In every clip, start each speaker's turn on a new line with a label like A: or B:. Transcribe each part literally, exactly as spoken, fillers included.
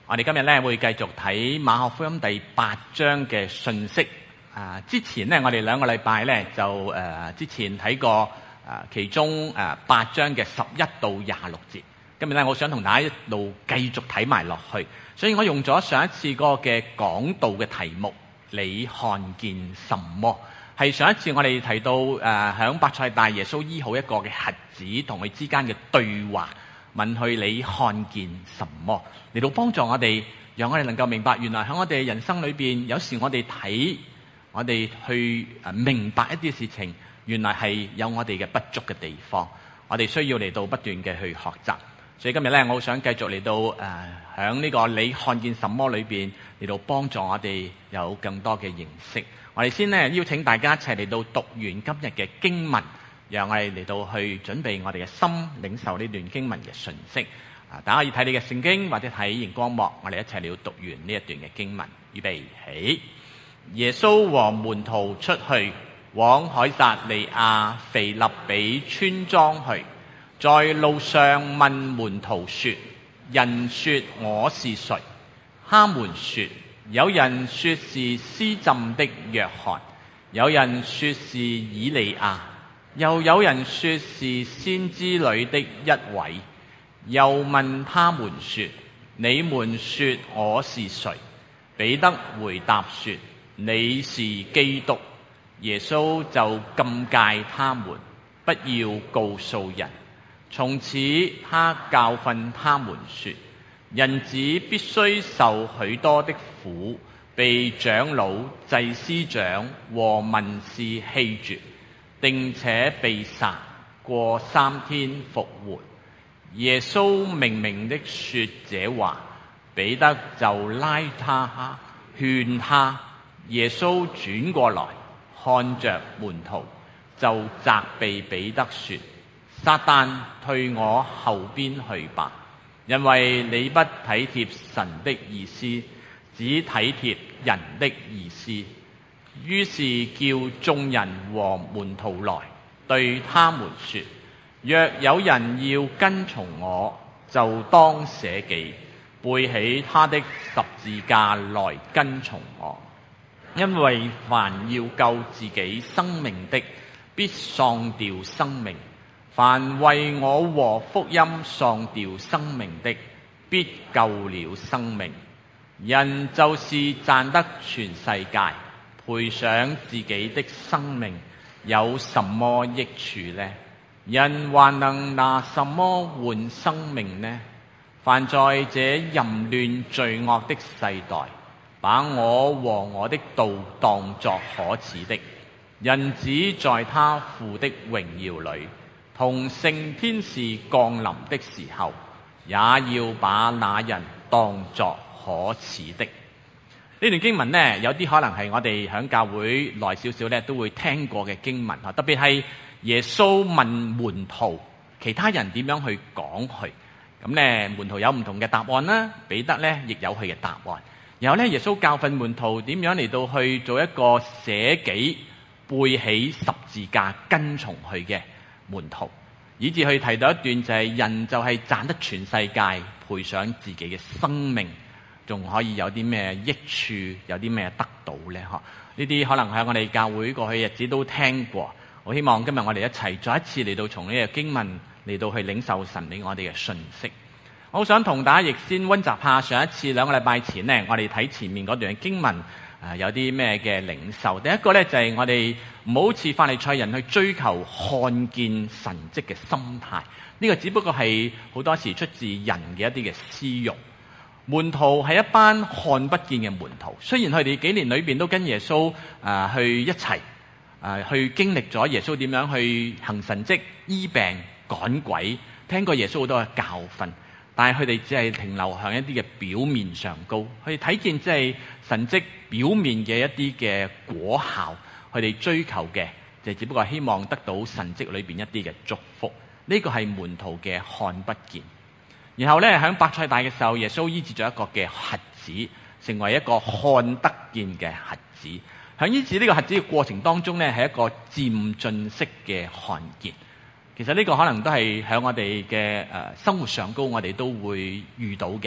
A: 我哋今日咧會繼續睇馬可福音第八章嘅信息。啊，之前咧我哋兩個禮拜咧就誒、呃、之前睇過啊、呃、其中誒、呃、八章嘅十一到廿六節。今日咧我想同大家一路繼續睇埋落去，所以我用咗上一次嗰個嘅講道嘅題目，你看見什麼？係上一次我哋提到誒響伯賽大耶穌醫好一個嘅瞎子同佢之間嘅對話。問佢你看見什麼，嚟到幫助我哋，讓我哋能夠明白，原來喺我哋人生裏邊，有時我哋睇，我哋去誒明白一啲事情，原來係有我哋嘅不足嘅地方，我哋需要嚟到不斷嘅去學習。所以今日咧，我好想繼續嚟到誒響呢個你看見什麼裏邊嚟到幫助我哋有更多嘅認識。我哋先咧邀請大家一齊嚟到讀完今日嘅經文。讓我哋嚟到去準備我哋嘅心，領受呢段經文嘅訊息。啊，大家可以睇你嘅聖經或者睇熒光幕，我哋一齊嚟讀完呢一段嘅經文。預備起。耶穌和門徒出去，往凱撒利亞腓立比村莊去，在路上問門徒說：人說我是誰？他們說：有人說是施浸的約翰，有人說是以利亞，又有人說是先知裏的一位。又問他們說：你們說我是誰？彼得回答說：你是基督。耶穌就禁戒他們，不要告訴人。從此他教訓他們說：人子必須受許多的苦，被長老、祭司長和文士棄絕，並且被殺，過三天復活。耶穌明明的說這話，彼得就拉他勸他。耶穌轉過來看着門徒，就責備彼得說：撒旦，退我後邊去吧，因為你不體貼神的意思，只體貼人的意思。於是叫眾人和門徒來，對他們說：若有人要跟從我，就當捨己，背起他的十字架來跟從我。因為凡要救自己生命的，必喪掉生命；凡為我和福音喪掉生命的，必救了生命。人就是賺得全世界，賠上自己的生命，有什麼益處呢？人還能拿什麼換生命呢？凡在這淫亂罪惡的世代，把我和我的道當作可恥的，人子在他父的榮耀裏，同聖天使降臨的時候，也要把那人當作可恥的。呢段經文呢，有啲可能係我哋喺教會耐少少咧都會聽過嘅經文，特別係耶穌問門徒，其他人點樣去講佢，咁咧門徒有唔同嘅答案啦，彼得咧亦有佢嘅答案。然後咧耶穌教訓門徒點樣嚟到去做一個捨己背起十字架跟從佢嘅門徒，以至去提到一段就係人就係賺得全世界，賠上自己嘅生命，仲可以有啲咩益處，有啲咩得到呢？嗬，呢啲可能喺我哋教會過去日子都聽過。我希望今日我哋一齊再一次嚟到從呢個經文嚟到去領受神俾我哋嘅訊息。我好想同大家亦先溫習下上一次兩個禮拜前呢，我哋睇前面嗰段經文，呃、有啲咩嘅領受。第一個呢，就係、是、我哋唔好似法利賽人去追求看見神蹟嘅心態，呢、這個只不過係好多時出自人嘅一啲嘅私慾。門徒係一班看不見嘅門徒，雖然佢哋幾年裏邊都跟耶穌、呃、去一齊、呃、去經歷咗耶穌點樣去行神蹟、醫病、趕鬼，聽過耶穌好多嘅教訓，但係佢哋只係停留喺一啲嘅表面上高，佢哋睇見即係神蹟表面嘅一啲嘅果效，佢哋追求嘅就只不過希望得到神蹟裏邊一啲嘅祝福。呢個係門徒嘅看不見。然後咧喺伯賽大嘅時候，耶穌醫治咗一個嘅瞎子，成為一個看得見嘅瞎子。喺醫治呢個瞎子嘅過程當中咧，係一個漸進式嘅看見。其實呢個可能都係喺我哋嘅誒生活上高，我哋都會遇到嘅。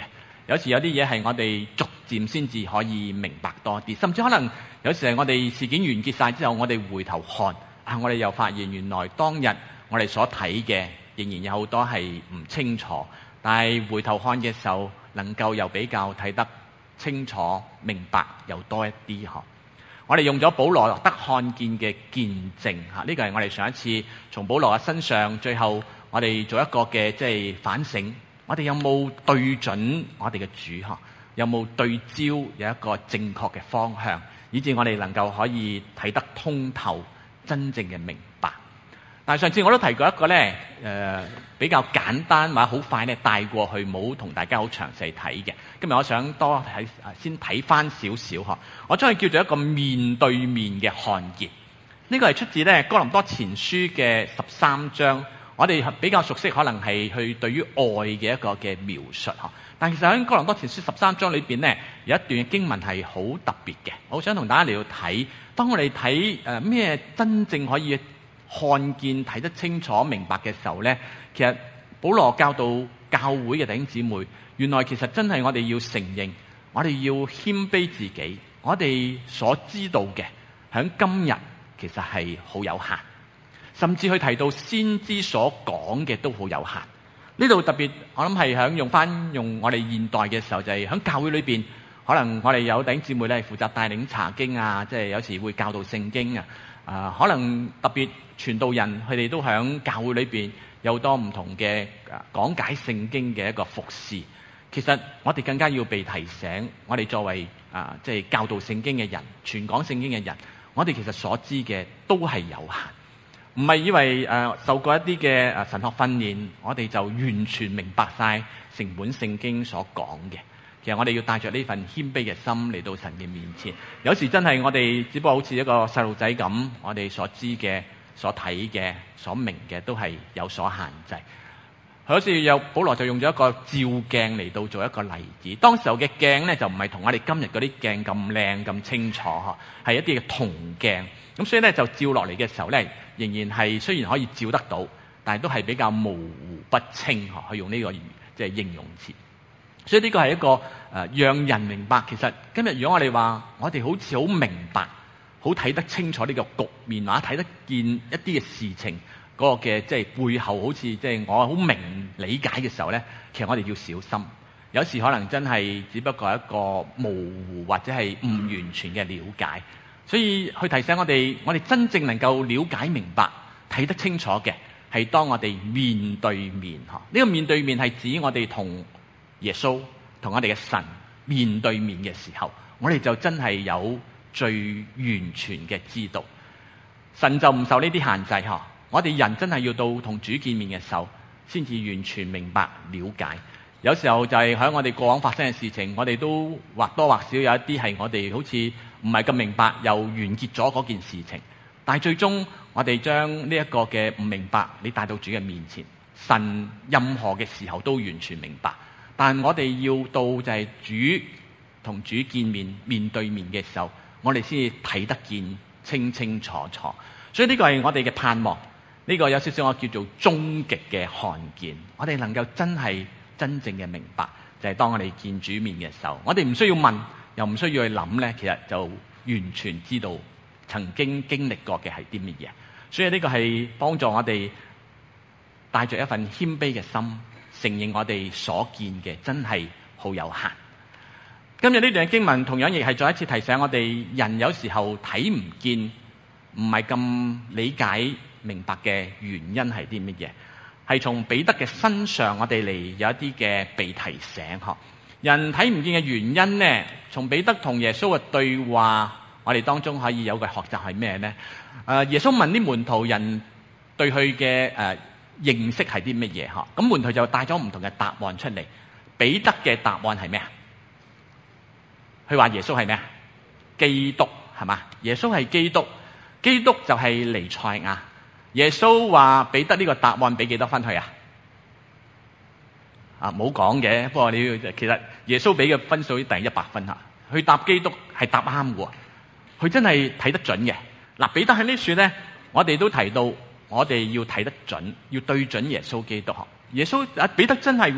A: 有時有啲嘢係我哋逐漸先至可以明白多啲，甚至可能有時係我哋事件完結晒之後，我哋回頭看啊，我哋又發現原來當日我哋所睇嘅仍然有好多係唔清楚，但係回頭看嘅時候，能夠又比較睇得清楚、明白又多一啲呵。我哋用咗保羅得看見嘅見證嚇，呢個係我哋上一次從保羅嘅身上，最後我哋做一個嘅即係反省。我哋有冇對準我哋嘅主呵？有冇對焦有一個正確嘅方向，以致我哋能夠可以睇得通透，真正嘅明白。但係上次我都提過一個咧，誒、呃、比較簡單或者好快咧帶過去，冇同大家好詳細睇嘅。今日我想多睇先睇翻少少嗬，我將佢叫做一個面對面嘅看見。呢、這個係出自咧哥林多前書嘅十三章。我哋比較熟悉，可能係去對於愛嘅一個嘅描述嗬。但其實喺哥林多前書十三章裏邊咧，有一段經文係好特別嘅。我想同大家嚟到睇，當我哋睇誒咩真正可以看見睇得清楚明白嘅時候呢，其實保羅教導教會嘅弟兄姊妹，原來其實真係我哋要承認，我哋要謙卑自己，我哋所知道嘅喺今日其實係好有限，甚至去提到先知所講嘅都好有限。呢度特別我諗係響用翻用我哋現代嘅時候，就係響教會裏邊，可能我哋有弟兄姊妹咧負責帶領查經啊，即係有時會教導聖經啊。啊、呃，可能特別傳道人佢哋都喺教會裏邊有好多唔同嘅講解聖經嘅一個服侍。其實我哋更加要被提醒，我哋作為啊即係教導聖經嘅人、傳講聖經嘅人，我哋其實所知嘅都係有限，唔係以為誒、呃、受過一啲嘅誒神學訓練，我哋就完全明白晒成本聖經所講嘅。其實我哋要帶着呢份謙卑嘅心嚟到神嘅面前。有時真係我哋只不過好似一個細路仔咁，我哋所知嘅、所睇嘅、所明嘅都係有所限制。好似有保羅就用咗一個照鏡嚟到做一個例子。當時候嘅鏡呢，就唔係同我哋今日嗰啲鏡咁靚咁清楚呵，係一啲嘅銅鏡。咁所以呢，就照落嚟嘅時候呢，仍然係雖然可以照得到，但係都係比較模糊不清呵。去用呢個即係形容詞。所以呢個係一個誒、呃，讓人明白。其實今日如果我哋話，我哋好似好明白、好睇得清楚呢個局面，或者睇得見一啲嘅事情嗰、那個嘅即係背後，好似即係我好明理解嘅時候呢，其實我哋要小心。有時可能真係只不過係一個模糊或者係唔完全嘅了解。所以去提醒我哋，我哋真正能夠了解明白、睇得清楚嘅，係當我哋面對面嗬。呢、這個面對面係指我哋同耶穌同我哋嘅神面對面嘅時候，我哋就真係有最完全嘅知道。神就唔受呢啲限制嗬。我哋人真係要到同主見面嘅時候，先至完全明白了解。有時候就係喺我哋過往發生嘅事情，我哋都或多或少有一啲係我哋好似唔係咁明白，又完結咗嗰件事情。但係最終我哋將呢一個嘅唔明白，你帶到主嘅面前，神任何嘅時候都完全明白。但我哋要到就係主同主見面面對面嘅時候，我哋先至睇得見清清楚楚。所以呢個係我哋嘅盼望，呢個有少少我叫做終極嘅看見。我哋能夠真係真正嘅明白，就係當我哋見主面嘅時候，我哋唔需要問，又唔需要去諗呢，其實就完全知道曾經經歷過嘅係啲乜嘢。所以呢個係幫助我哋帶着一份謙卑嘅心，承認我哋所見嘅真係好有限。今日呢段經文同樣亦係再一次提醒我哋，人有時候睇唔見，唔係咁理解明白嘅原因係啲乜嘢，係從彼得嘅身上我哋嚟有一啲嘅被提醒。人睇唔見嘅原因呢，從彼得同耶穌嘅對話，我哋當中可以有個學習係咩呢？誒，耶穌問啲門徒人對佢嘅誒認識係啲乜嘢？嗬，咁門徒就帶咗唔同嘅答案出嚟。彼得嘅答案係咩啊？佢話耶穌係咩啊？基督係嘛？耶穌係基督，基督就係彌賽亞。耶穌話彼得呢個答案俾幾多分佢啊？啊，冇講嘅，不過你要其實耶穌俾嘅分數第一百分吓，佢答基督係答啱嘅，佢真係睇得準嘅。嗱，彼得喺呢處咧，我哋都提到，我哋要睇得準，要對準耶穌基督。耶穌啊，彼得真係嘅，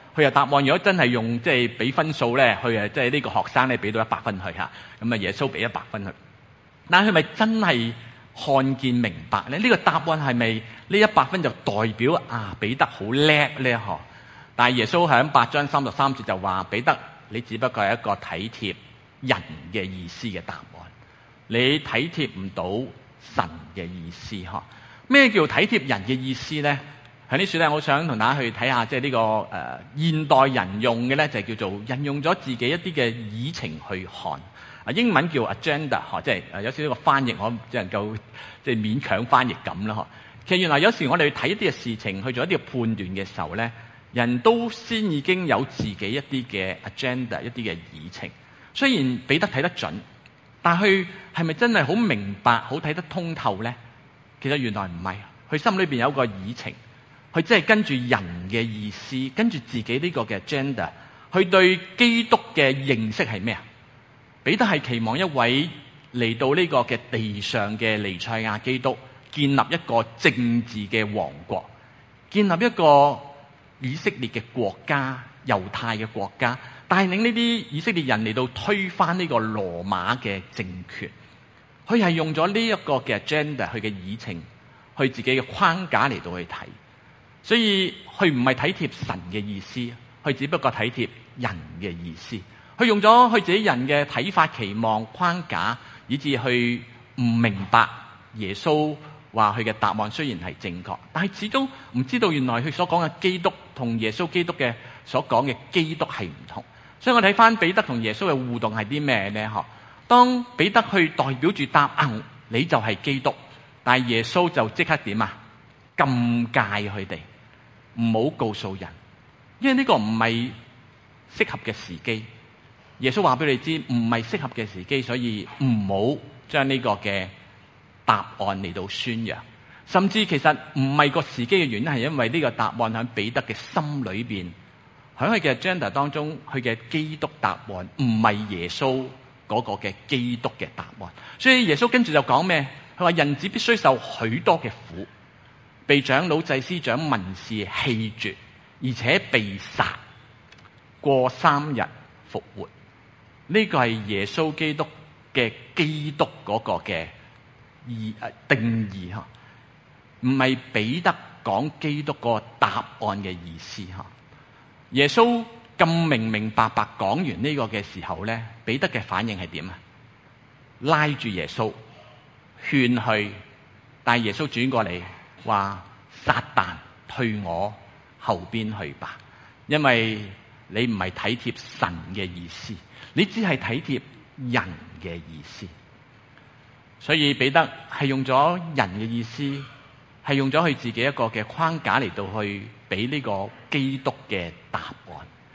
A: 佢又答案，如果真係用即係俾分數咧，佢誒即係呢個學生咧俾到一百分佢嚇，咁啊耶穌俾一百分佢。但係佢咪真係看見明白咧？呢個答案係咪呢一百分就代表啊彼得好叻咧？嗬？但係耶穌喺八章三十三節就話：彼得，你只不過係一個體貼人嘅意思嘅答案，你體貼唔到神嘅意思嗬？咩叫體貼人嘅意思咧？喺呢處咧，我想同大家去睇下，即係呢個誒、呃、現代人用嘅咧，就係叫做引用咗自己一啲嘅議程去看。啊，英文叫 agenda， 嗬，即係誒有少少個翻譯，我只能夠即係勉強翻譯咁啦，嗬。其實原來有時我哋去睇一啲嘅事情，去做一啲嘅判斷嘅時候咧，人都先已經有自己一啲嘅 agenda， 一啲嘅議程。雖然彼得睇得準，但係佢係咪真係好明白、好睇得通透咧？其實原來唔係，佢心裏邊有個議程。佢真係跟住人嘅意思，跟住自己呢個嘅 agenda， 佢對基督嘅認識係咩啊？彼得係期望一位嚟到呢個嘅地上嘅彌賽亞基督，建立一個政治嘅王國，建立一個以色列嘅國家，猶太嘅國家，帶領呢啲以色列人嚟到推翻呢個羅馬嘅政權。佢係用咗呢一個嘅 agenda， 佢嘅議程，佢自己嘅框架嚟到去睇。所以佢唔係體貼神嘅意思，佢只不過體貼人嘅意思。佢用咗佢自己人嘅睇法、期望、框架，以至去唔明白耶穌話佢嘅答案雖然係正確，但係始終唔知道原來佢所講嘅基督同耶穌基督嘅所講嘅基督係唔同。所以我睇翻彼得同耶穌嘅互動係啲咩呢？嗬，當彼得去代表住答案，你就係基督，但係耶穌就即刻點啊？禁戒佢哋。唔好告訴人，因為呢個唔係適合嘅時機。耶穌話俾你知，唔係適合嘅時機，所以唔好將呢個嘅答案嚟到宣揚。甚至其實唔係個時機嘅原因，係因為呢個答案喺彼得嘅心裏邊，喺佢嘅 agenda 當中，佢嘅基督答案唔係耶穌嗰個嘅基督嘅答案。所以耶穌跟住就講咩？佢話人子必須受許多嘅苦，被長老、祭司長、文士棄絕，而且被殺，過三日復活。呢個係耶穌基督嘅基督嗰個嘅意定義嚇，唔係彼得講基督嗰個答案嘅意思嚇。耶穌咁明明白白講完呢個嘅時候咧，彼得嘅反應係點啊？拉住耶穌勸去，但係耶穌轉過嚟話：撒旦，退我後邊去吧，因為你唔係體貼神嘅意思，你只係體貼人嘅意思。所以彼得係用咗人嘅意思，係用咗佢自己一個嘅框架嚟到去俾呢個基督嘅答案。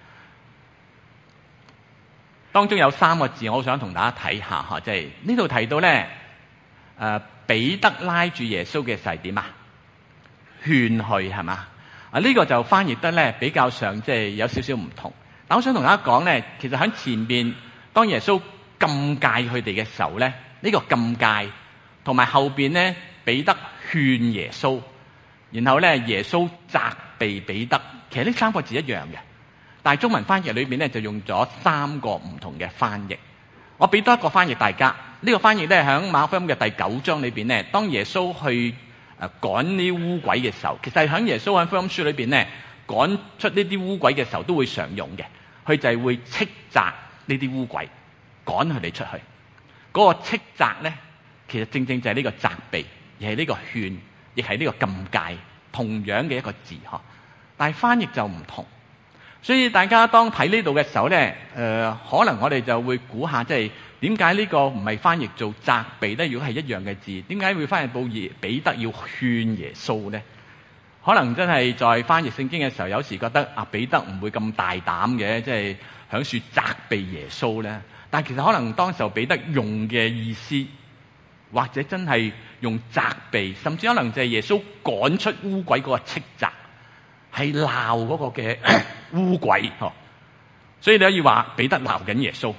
A: 當中有三個字，我好想同大家睇下吓，即係呢度提到咧，誒彼得拉住耶穌嘅時候係點啊？勸去係嘛？啊呢個就翻譯得咧比較上即係有少少唔同。但我想同大家講咧，其實喺前邊當耶穌禁戒佢哋嘅時候咧，呢個禁戒同埋後邊咧彼得勸耶穌，然後咧耶穌責備彼得，其實呢三個字一樣嘅，但係中文翻譯裏邊咧就用咗三個唔同嘅翻譯。我俾多一個翻譯大家，呢個翻譯咧喺馬可福音嘅第九章裏邊咧，當耶穌去誒趕呢污鬼嘅時候，其實喺耶穌喺福音書裏邊咧趕出呢啲污鬼嘅時候都會常用嘅，佢就係會斥責呢啲污鬼，趕佢哋出去。嗰、那個斥責咧，其實正正就係呢個責備，而係呢個勸，亦係呢個禁戒，同樣嘅一個字嗬。但係翻譯就唔同，所以大家當睇呢度嘅時候咧，誒、呃、可能我哋就會估下，即係點解呢個唔係翻譯做責備咧？如果係一樣嘅字，點解會翻譯報耶彼得要勸耶穌咧？可能真係在翻譯聖經嘅時候，有時覺得啊彼得唔會咁大膽嘅，即係響處責備耶穌咧。但係其實可能當時候彼得用嘅意思，或者真係用責備，甚至可能就係耶穌趕出污鬼嗰個斥責，係鬧嗰個嘅污鬼嗬。所以你可以話彼得鬧緊耶穌。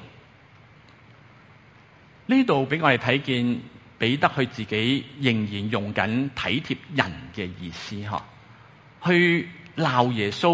A: 呢度俾我哋睇見彼得佢自己仍然用緊體貼人嘅意思嗬，去鬧耶穌，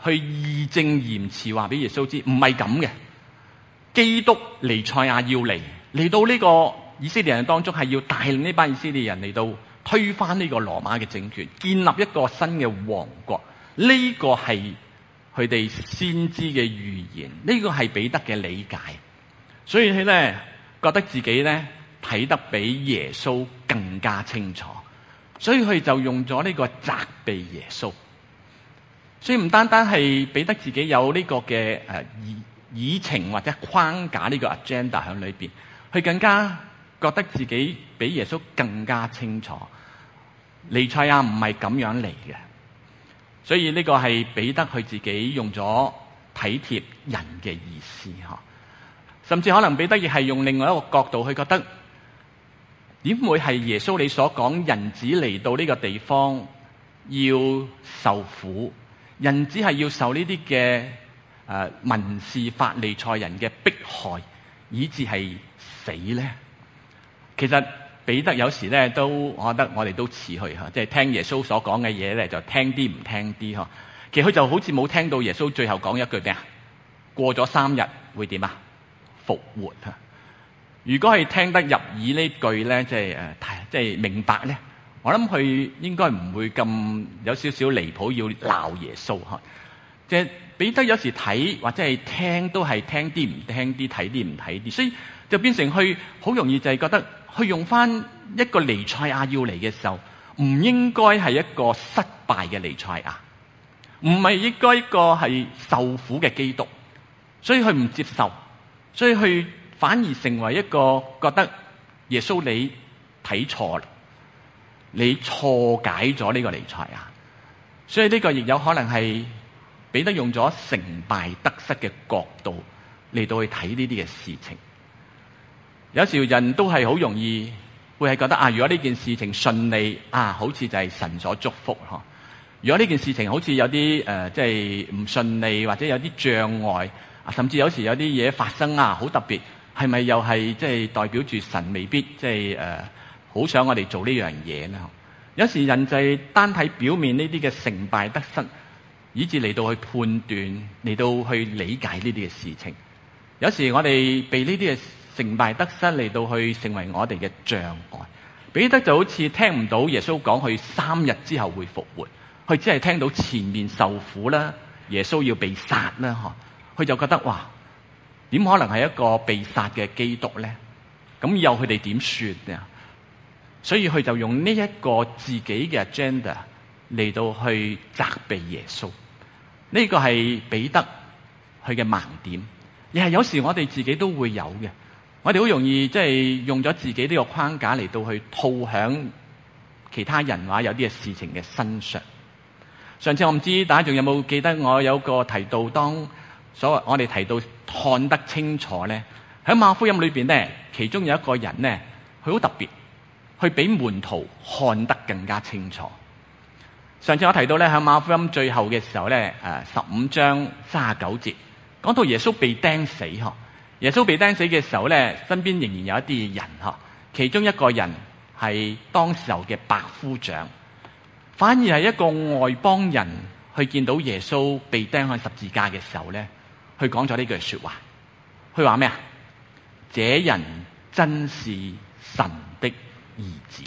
A: 去義正言辭話俾耶穌知，唔係咁嘅。基督彌賽亞要嚟，嚟到呢個以色列人當中，係要帶領呢班以色列人嚟到推翻呢個羅馬嘅政權，建立一個新嘅王國。呢、這個係佢哋先知嘅預言，呢、這個係彼得嘅理解。所以佢咧覺得自己咧睇得比耶穌更加清楚，所以佢就用咗呢個責備耶穌。所以唔單單係彼得自己有呢個嘅誒議議程或者框架呢個 agenda 喺裏邊，佢更加覺得自己比耶穌更加清楚，彌賽亞唔係咁樣嚟嘅。所以呢個係彼得佢自己用咗體貼人嘅意思嗬，甚至可能彼得亦係用另外一個角度去覺得，點會係耶穌你所講人子嚟到呢個地方要受苦，人子係要受呢啲嘅誒文士法利賽人嘅迫害，以致係死咧？其實彼得有時咧都，我覺得我哋都似佢嚇，即係聽耶穌所講嘅嘢咧，就聽啲唔聽啲呵。其實佢就好似冇聽到耶穌最後講一句咩啊？過咗三日會點啊？復活啊！如果係聽得入耳呢句咧，即係誒，即係明白咧，我諗佢應該唔會咁有少少離譜，要鬧耶穌嚇。即係彼得有時睇或者係聽都係聽啲唔聽啲，睇啲唔睇啲，所以就變成佢好容易就係覺得。去用翻一個彌賽亞要嚟嘅時候，唔應該係一個失敗嘅彌賽亞，唔係應該一個係受苦嘅基督，所以佢唔接受，所以佢反而成為一個覺得耶穌你睇錯啦，你錯解咗呢個彌賽亞，所以呢個亦有可能係彼得用咗成敗得失嘅角度嚟到去睇呢啲嘅事情。有時人都係好容易會係覺得啊，如果呢件事情順利啊，好似就係神所祝福嗬。如果呢件事情好似有啲誒，即係唔順利或者有啲障礙啊，甚至有時有啲嘢發生啊，好特別，係咪又係即係代表住神未必即係誒，好想我哋做呢樣嘢咧？有時人就係單睇表面呢啲嘅成敗得失，以至嚟到去判斷，嚟到去理解呢啲嘅事情。有時我哋被呢啲嘅成敗得失嚟到去成為我哋嘅障礙。彼得就好似聽唔到耶穌講佢三日之後會復活，佢只係聽到前面受苦啦，耶穌要被殺啦，嗬，佢就覺得哇，點可能係一個被殺嘅基督咧？咁以後佢哋點算啊？所以佢就用呢一個自己嘅 agenda 嚟到去責備耶穌。呢個係彼得佢嘅盲點，而係有時我哋自己都會有嘅。我哋好容易即係用咗自己呢個框架嚟到去套響其他人話有啲嘅事情嘅身上。上次我唔知大家仲有冇記得我有個提到，當所謂我哋提到看得清楚咧，喺馬可福音裏邊咧，其中有一個人咧，佢好特別，佢比門徒看得更加清楚。上次我提到咧，喺馬可福音最後嘅時候咧，誒十五章三十九節講到耶穌被釘死嗬。耶穌被釘死嘅時候咧，身邊仍然有一啲人嗬，其中一個人係當時候嘅百夫長，反而係一個外邦人去見到耶穌被釘喺十字架嘅時候咧，佢講咗呢句說話，佢話咩啊？這人真是神的兒子。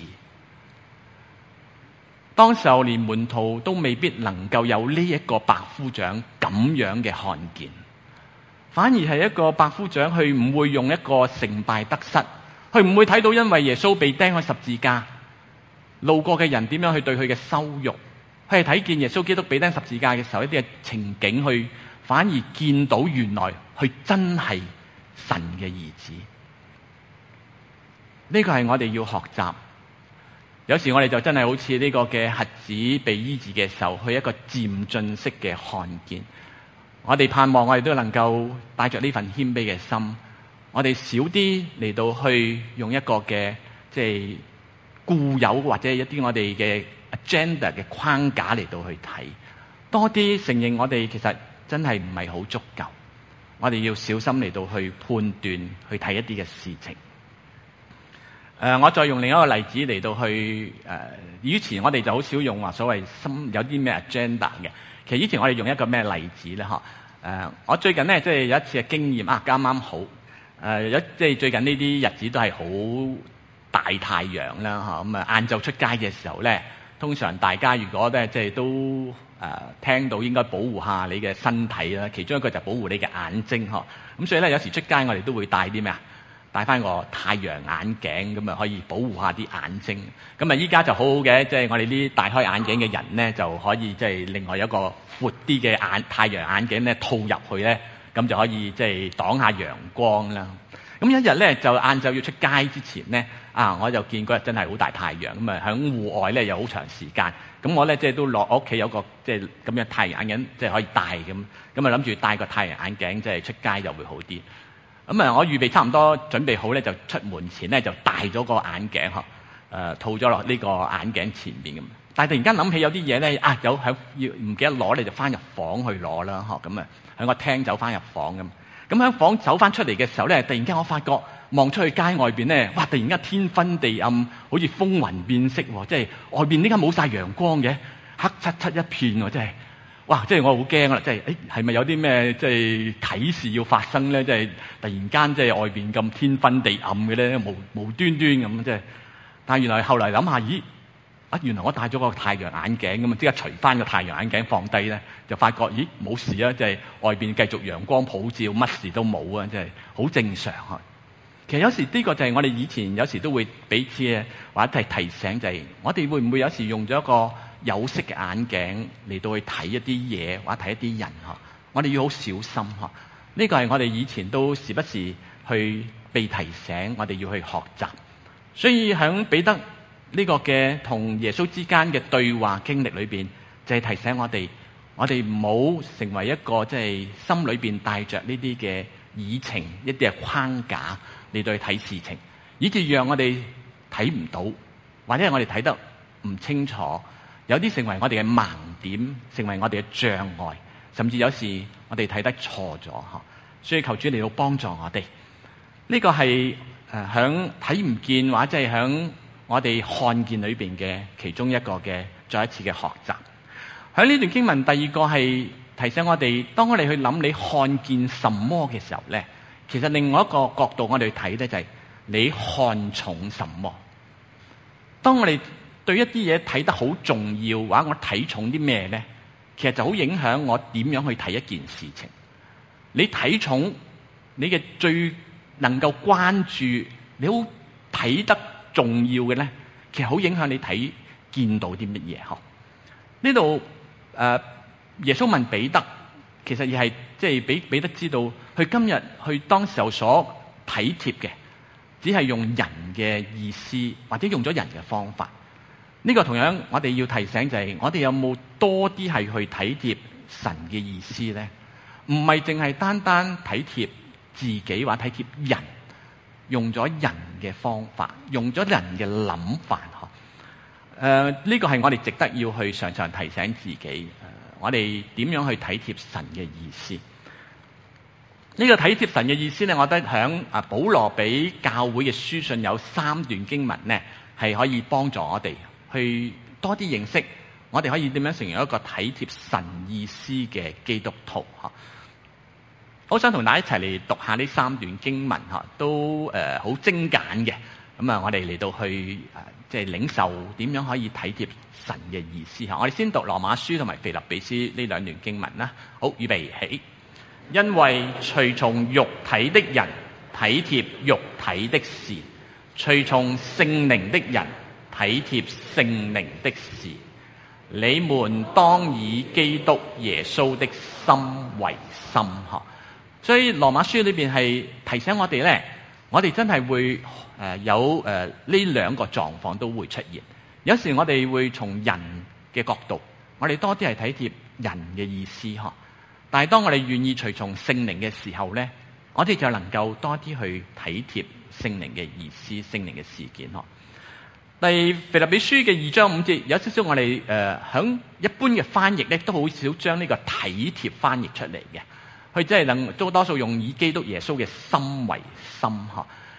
A: 當時候連門徒都未必能夠有呢一個百夫長咁樣嘅看見。反而係一個百夫長，佢唔會用一個成敗得失，佢唔會睇到因為耶穌被釘喺十字架，路過嘅人點樣去對佢嘅羞辱，佢係睇見耶穌基督被釘十字架嘅時候一啲嘅情景，去反而見到原來佢真係神嘅兒子。呢個係我哋要學習。有時我哋就真係好似呢個嘅瞎子被醫治嘅時候，去一個漸進式嘅看見。我哋盼望我哋都能夠帶着呢份謙卑嘅心，我哋少啲嚟到去用一個嘅即係固有或者一啲我哋嘅 agenda 嘅框架嚟到去睇，多啲承認我哋其實真係唔係好足夠，我哋要小心嚟到去判斷去睇一啲嘅事情。 呃、我再用另一個例子嚟到去誒、呃，以前我哋就好少用話所謂心有啲咩 agenda 嘅。其實以前我哋用一個咩例子咧？嗬、呃、誒，我最近咧即係有一次嘅經驗啊，啱啱好誒，有即係最近呢啲日子都係好大太陽啦，嗬咁啊，晏晝出街嘅時候咧，通常大家如果咧即係都誒、呃、聽到應該保護下你嘅身體啦，其中一個就保護你嘅眼睛嗬。咁所以咧有時出街我哋都會帶啲咩啊？戴翻個太陽眼鏡咁啊，可以保護下啲眼睛。咁啊，依家就好好嘅，即係我哋啲戴開眼鏡嘅人咧，就可以即係另外有一個闊啲嘅眼太陽眼鏡咧套入去咧，咁就可以即係擋下陽光啦。咁一日咧就晏晝要出街之前咧，啊我就見嗰日真係好大太陽，咁啊喺戶外咧又好長時間。咁我咧即係都落我屋企有個即係咁嘅太陽眼鏡，即係可以戴咁。咁啊諗住戴個太陽眼鏡，即係出街又會好啲。咁啊，我預備差唔多準備好咧，就出門前咧就戴咗個眼鏡呵，誒、呃、套咗落呢個眼鏡前面咁。但係突然間諗起有啲嘢咧，啊有喺要唔記得攞，你就翻入房去攞啦，呵咁啊喺個廳走翻入房咁。咁喺房走翻出嚟嘅時候咧，突然間我發覺望出去街外邊咧，哇！突然間天昏地暗，好似風雲變色喎，即係外邊點解冇晒陽光嘅，黑漆漆一片喎，真係。哇！即係我好驚啦，即係誒係咪有啲咩即係啟示要發生咧？即係突然間即係外邊咁天昏地暗嘅咧，無無端端咁即係。但係原來後來諗下，咦啊原來我戴咗個太陽眼鏡咁啊，即刻除翻個太陽眼鏡放低咧，就發覺咦冇事啊！即係外邊繼續陽光普照，乜事都冇啊！即係好正常啊。其實有時呢個就係我哋以前有時都會彼此嘅或者係提醒，就係我哋會唔會有時用咗一個有色嘅眼鏡嚟到去睇一啲嘢或者睇一啲人呵？我哋要好小心呵。呢個係我哋以前都時不時去被提醒，我哋要去學習。所以喺彼得呢個嘅同耶穌之間嘅對話經歷裏邊，就係提醒我哋，我哋唔好成為一個即係心裏邊帶着呢啲嘅議程、一啲嘅框架嚟到去睇事情，以致讓我哋睇唔到，或者係我哋睇得唔清楚。有啲成為我哋嘅盲點，成為我哋嘅障礙，甚至有時我哋睇得錯咗呵。所以求主嚟到幫助我哋。呢個係誒響睇唔見或者係響我哋看見裏邊嘅其中一個嘅再一次嘅學習。喺呢段經文，第二個係提醒我哋，當我哋去諗你看見什麼嘅時候咧，其實另外一個角度我哋去睇咧就係你看重什麼。當我哋對一啲嘢睇得好重要，或者我睇重啲咩咧，其實就好影響我點樣去睇一件事情。你睇重你嘅最能夠關注，你好睇得重要嘅咧，其實好影響你睇見到啲乜嘢嗬。呢度誒耶穌問彼得，其實亦係即係俾彼得知道，佢今日去當時候所體貼嘅，只係用人嘅意思，或者用咗人嘅方法。呢個同樣我哋要提醒就係，我哋有冇多啲係去體貼神嘅意思咧？唔係淨係單單體貼自己或體貼人，用咗人嘅方法，用咗人嘅諗法嗬。誒、呃、呢、這個係我哋值得要去常常提醒自己。呃、我哋點樣去體貼神嘅意思？呢、這個體貼神嘅意思咧，我覺得響啊保羅俾教會嘅書信有三段經文咧，係可以幫助我哋去多啲認識，我哋可以點樣成為一個體貼神意思嘅基督徒嗬。好想同大家一齊嚟讀下呢三段經文嗬，都誒好、呃、精簡嘅。咁啊，我哋嚟到去誒即係領受點樣可以體貼神嘅意思嗬。我哋先讀羅馬書同埋腓立比書呢兩段經文啦。好，預備起。因為隨從肉體的人體貼肉體的事，隨從聖靈的人體貼聖靈的事。你們當以基督耶穌的心為心嗬。所以羅馬書裏邊係提醒我哋咧，我哋真係會誒、呃、有誒呢兩個狀況都會出現。有時我哋會從人嘅角度，我哋多啲係體貼人嘅意思嗬。但係當我哋願意隨從聖靈嘅時候咧，我哋就能夠多啲去體貼聖靈嘅意思、聖靈嘅事件嗬。第腓立比書嘅二章五節有少少我哋誒響一般嘅翻譯咧，都好少將呢個體貼翻譯出嚟嘅。佢真係能都多數用以基督耶穌嘅心為心嗬。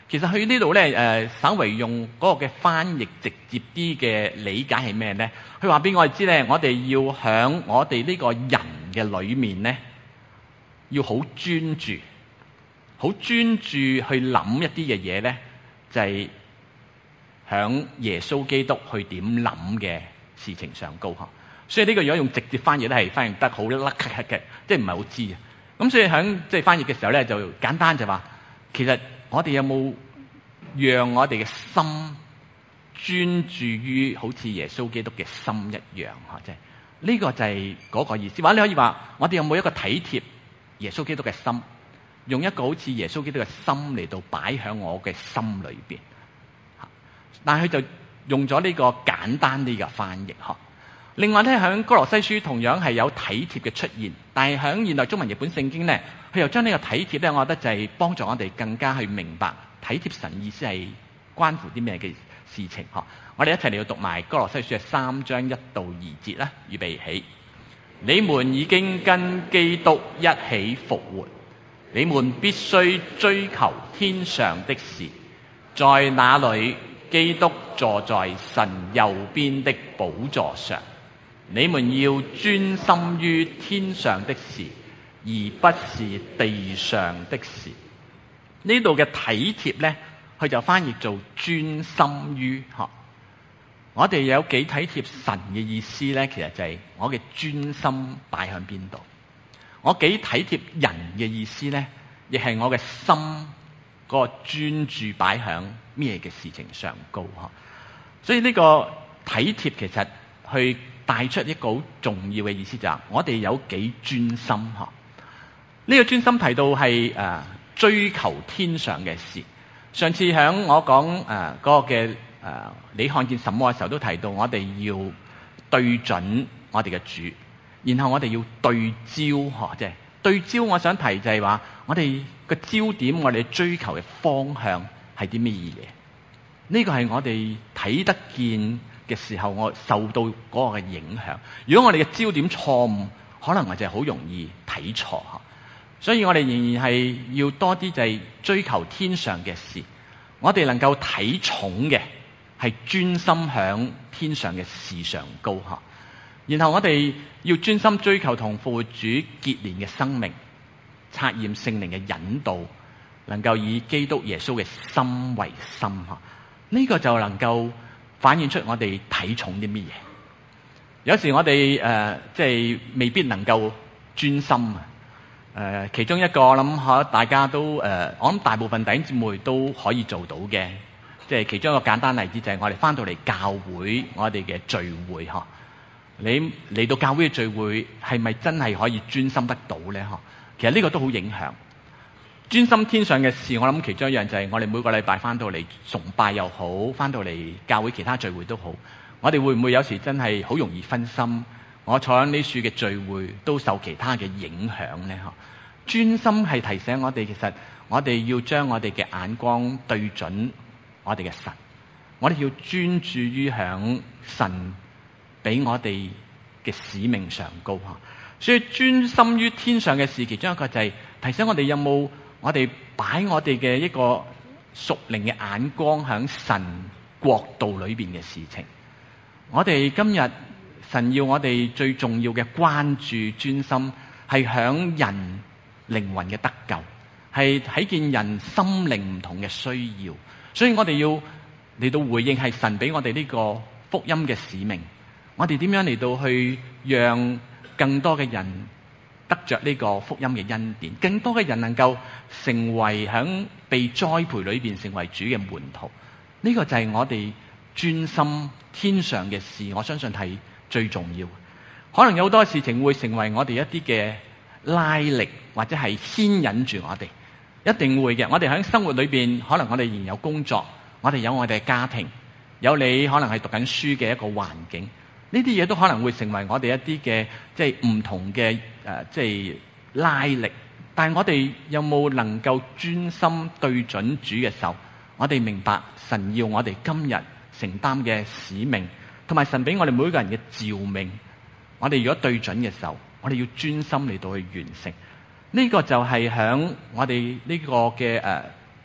A: 其實佢呢度咧誒，稍微用嗰個嘅翻譯直接啲嘅理解係咩咧？佢話俾我哋知咧，我哋要響我哋呢個人嘅裏面咧，要好專注，好專注去諗一啲嘅嘢咧，就係響耶穌基督去點諗嘅事情上高嚇。所以呢個如果用直接翻譯咧，係翻譯得好甩咳嘅，即係唔係好知啊。咁所以響即係翻譯嘅時候咧，就簡單就話，其實我哋有冇讓我哋嘅心專注於好似耶穌基督嘅心一樣嚇？即係呢個就係嗰個意思。或者你可以話，我哋有冇一個體貼耶穌基督嘅心，用一個好似耶穌基督嘅心嚟到擺喺我嘅心裏邊？但係佢就用咗呢個簡單啲嘅翻譯嚇。另外咧，喺哥羅西書同樣係有體貼嘅出現，但係喺現代中文譯本聖經咧，佢又將呢個體貼咧，我覺得就係幫助我哋更加去明白體貼神意思係關乎啲咩嘅事情呵。我哋一齊嚟到讀埋哥羅西書嘅三章一到二節啦，預備起。你們已經跟基督一起復活，你們必須追求天上的事，在那裏基督坐在神右邊的寶座上。你們要專心於天上的事，而不是地上的事。呢度嘅體貼呢，佢就翻譯做專心於呵。我哋有幾體貼神嘅意思呢？其實就係我嘅專心擺向邊度。我幾體貼人嘅意思呢？亦係我嘅心嗰個專注擺向咩嘅事情上高呵。所以呢個體貼其實去帶出一個好重要嘅意思，就係我哋有幾專心呵。呢個專心提到係誒追求天上嘅事。上次響我講誒嗰個嘅誒你看見什麼嘅時候，都提到我哋要對準我哋嘅主，然後我哋要對焦呵，即係對焦。我想提就係話，我哋個焦點，我哋追求嘅方向係啲咩嘢？呢個係我哋睇得見嘅時候，我受到嗰個嘅影響。如果我哋嘅焦點錯誤，可能我就好容易睇錯。所以我哋仍然係要多啲就係追求天上嘅事。我哋能夠睇重嘅係專心響天上嘅事上高。然後我哋要專心追求同復活主結連嘅生命，察驗聖靈嘅引導，能夠以基督耶穌嘅心為心。呢個就能夠反映出我哋睇重啲乜嘢。有時我哋誒即係未必能夠專心啊。誒、呃，其中一個我諗嚇大家都誒、呃，我諗大部分弟兄姊妹都可以做到嘅。即係其中一個簡單例子就係我哋翻到嚟教會，我哋嘅聚會嗬。你嚟到教會嘅聚會係咪真係可以專心得到咧？嗬，其實呢個都好影響。專心天上嘅事，我諗其中一樣就係我哋每個禮拜翻到嚟崇拜又好，翻到嚟教會其他聚會都好，我哋會唔會有時真係好容易分心？我坐喺呢處嘅聚會都受其他嘅影響咧？嗬，專心係提醒我哋，其實我哋要將我哋嘅眼光對準我哋嘅神，我哋要專注於響神俾我哋嘅使命上高嗬。所以專心於天上嘅事，其中一個就係提醒我哋有冇我哋擺我哋嘅一個屬靈嘅眼光響神國度裏邊嘅事情。我哋今日神要我哋最重要嘅關注專心係響人靈魂嘅得救，係睇見人心靈唔同嘅需要，所以我哋要嚟到回應係神俾我哋呢個福音嘅使命。我哋點樣嚟到去讓更多嘅人得着呢個福音嘅恩典，更多嘅人能夠成為響被栽培裏邊成為主嘅門徒？呢個就係我哋專心天上嘅事，我相信係最重要。可能有好多事情會成為我哋一啲嘅拉力，或者係牽引住我哋，一定會嘅。我哋喺生活裏邊，可能我哋仍然有工作，我哋有我哋嘅家庭，有你可能係讀緊書嘅一個環境，呢啲嘢都可能會成為我哋一啲嘅即係唔同嘅誒即係拉力。但係我哋有冇能夠專心對準主嘅時候，我哋明白神要我哋今日承擔嘅使命，同埋神俾我哋每一個人嘅召命，我哋如果對準嘅時候，我哋要專心嚟到去完成。呢個就係響我哋呢個嘅誒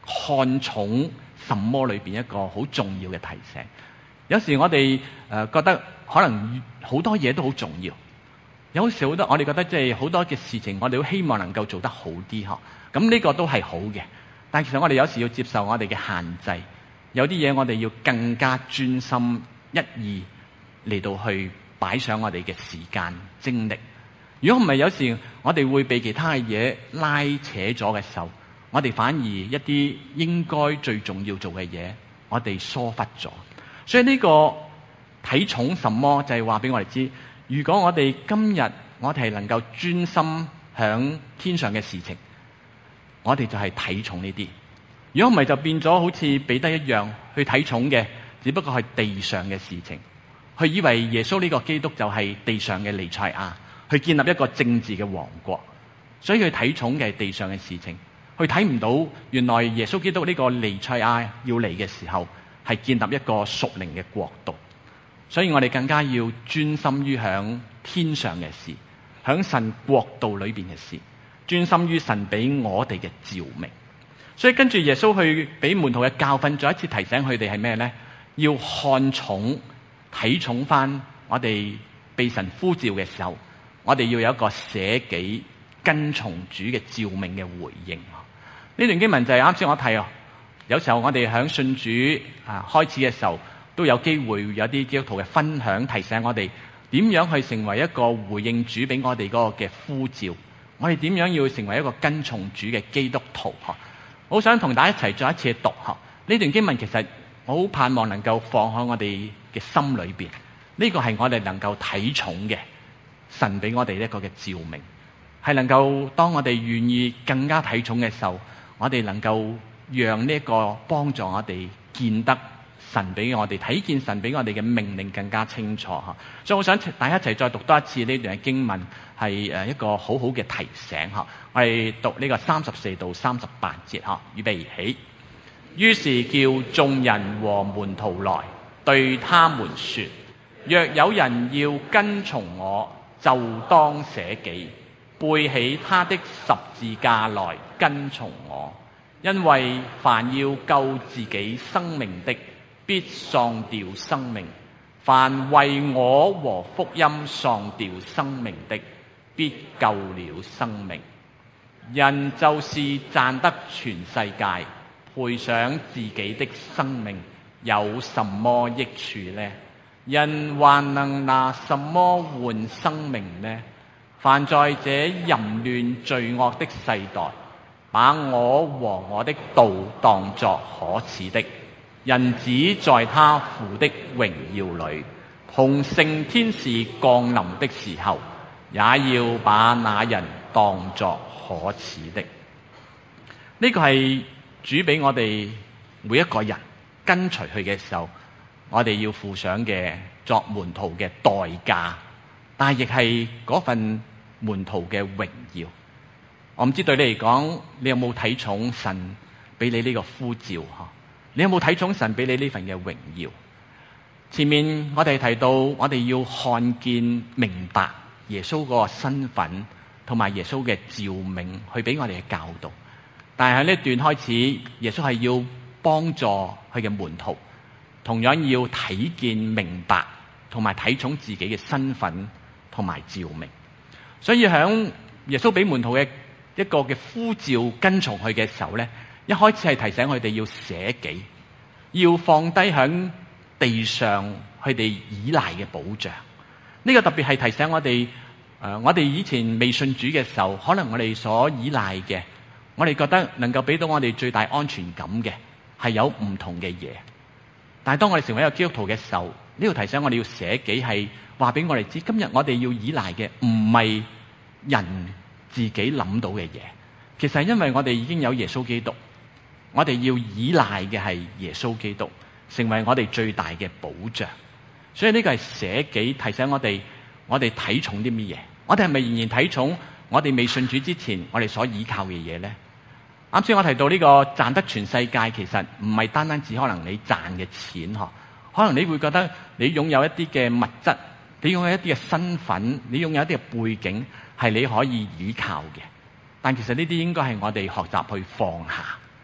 A: 看重什麼裏邊一個好重要嘅提醒。有時我哋誒、呃、覺得可能好多嘢都好重要，有時好多我哋覺得即係好多嘅事情，我哋都希望能夠做得好啲呵。咁呢個都係好嘅，但其實我哋有時要接受我哋嘅限制，有啲嘢我哋要更加專心一意嚟到去擺上我哋嘅時間精力。如果唔係，有時我哋會被其他嘅嘢拉扯咗嘅時候，我哋反而一啲應該最重要做嘅嘢，我哋疏忽咗。所以呢個睇重什麼就係話俾我哋知，如果我哋今日我哋係能夠專心響天上嘅事情，我哋就係睇重呢啲。如果唔係，就變咗好似彼得一樣去睇重嘅，只不過係地上嘅事情，佢以為耶穌呢個基督就係地上嘅彌賽亞，去建立一個政治嘅王國，所以佢睇重嘅係地上嘅事情，佢睇唔到原來耶穌基督呢個彌賽亞要嚟嘅時候係建立一個屬靈嘅國度。所以我哋更加要專心於響天上嘅事，響神國度裏邊嘅事，專心於神俾我哋嘅召命。所以跟住耶穌去俾門徒嘅教訓，再一次提醒佢哋係咩呢？要看重睇重翻我哋被神呼召嘅時候，我哋要有一個捨己跟從主嘅召命嘅回應。呢段經文就係啱先我睇啊，有時候我哋響信主啊開始嘅時候，都有機會有啲基督徒嘅分享，提醒我哋點樣去成為一個回應主俾我哋嗰個嘅呼召，我哋點樣要成為一個跟從主嘅基督徒。我好想同大家一齊再一次讀呢段經文，其實我好盼望能夠放喺我哋嘅心裏邊，呢個係我哋能夠睇重嘅神俾我哋一個嘅召命，係能夠當我哋願意更加睇重嘅時候，我哋能夠讓呢一個幫助我哋見得神俾我哋睇見神俾我哋嘅命令更加清楚吓。所以我想大家一齊再讀多一次呢段嘅經文，係誒一個好好嘅提醒吓。我哋讀呢個三十四到三十八節吓，預備起。於是叫眾人和門徒來，對他們說：若有人要跟從我，就當捨己，背起他的十字架來跟從我。因為凡要救自己生命的，必喪掉生命；凡為我和福音喪掉生命的，必救了生命。人就是賺得全世界，賠上自己的生命，有什麼益處呢？人還能拿什麼換生命呢？凡在這淫亂罪惡的世代，把我和我的道當作可恥的，人子在他父的榮耀裏，同聖天使降臨的時候，也要把那人當作可恥的。呢個係主俾我哋每一個人跟隨佢嘅時候，我哋要付上嘅作門徒嘅代價，但係亦係嗰份門徒嘅榮耀。我唔知對你嚟講，你有冇睇重神俾你呢個呼召嗬？你有冇睇重神俾你呢份嘅榮耀？前面我哋提到，我哋要看見明白耶穌嗰個身份，同埋耶穌嘅召命，去俾我哋嘅教導。但係喺呢一段開始，耶穌係要幫助佢嘅門徒，同樣要睇見明白，同埋睇重自己嘅身份同埋召命。所以響耶穌俾門徒嘅一個嘅呼召跟從佢嘅時候咧，一開始係提醒佢哋要捨己，要放低響地上佢哋依賴嘅保障。呢個特別係提醒我哋，誒、呃，我哋以前未信主嘅時候，可能我哋所依賴嘅，我哋覺得能夠俾到我哋最大安全感嘅，係有唔同嘅嘢。但係當我哋成為一個基督徒嘅時候，呢個提醒我哋要捨己，係話俾我哋知，今日我哋要依賴嘅唔係人自己諗到嘅嘢，其實係因為我哋已經有耶穌基督，我哋要依賴嘅係耶穌基督，成為我哋最大嘅保障。所以呢個係捨己，提醒我哋，我哋睇重啲乜嘢？我哋係咪仍然睇重我哋未信主之前我哋所依靠嘅嘢呢？啱先我提到呢個賺得全世界，其實唔係單單只可能你賺嘅錢嗬，可能你會覺得你擁有一啲嘅物質，你擁有一啲嘅身份，你擁有一啲嘅背景係你可以依靠嘅。但其實呢啲應該係我哋學習去放下。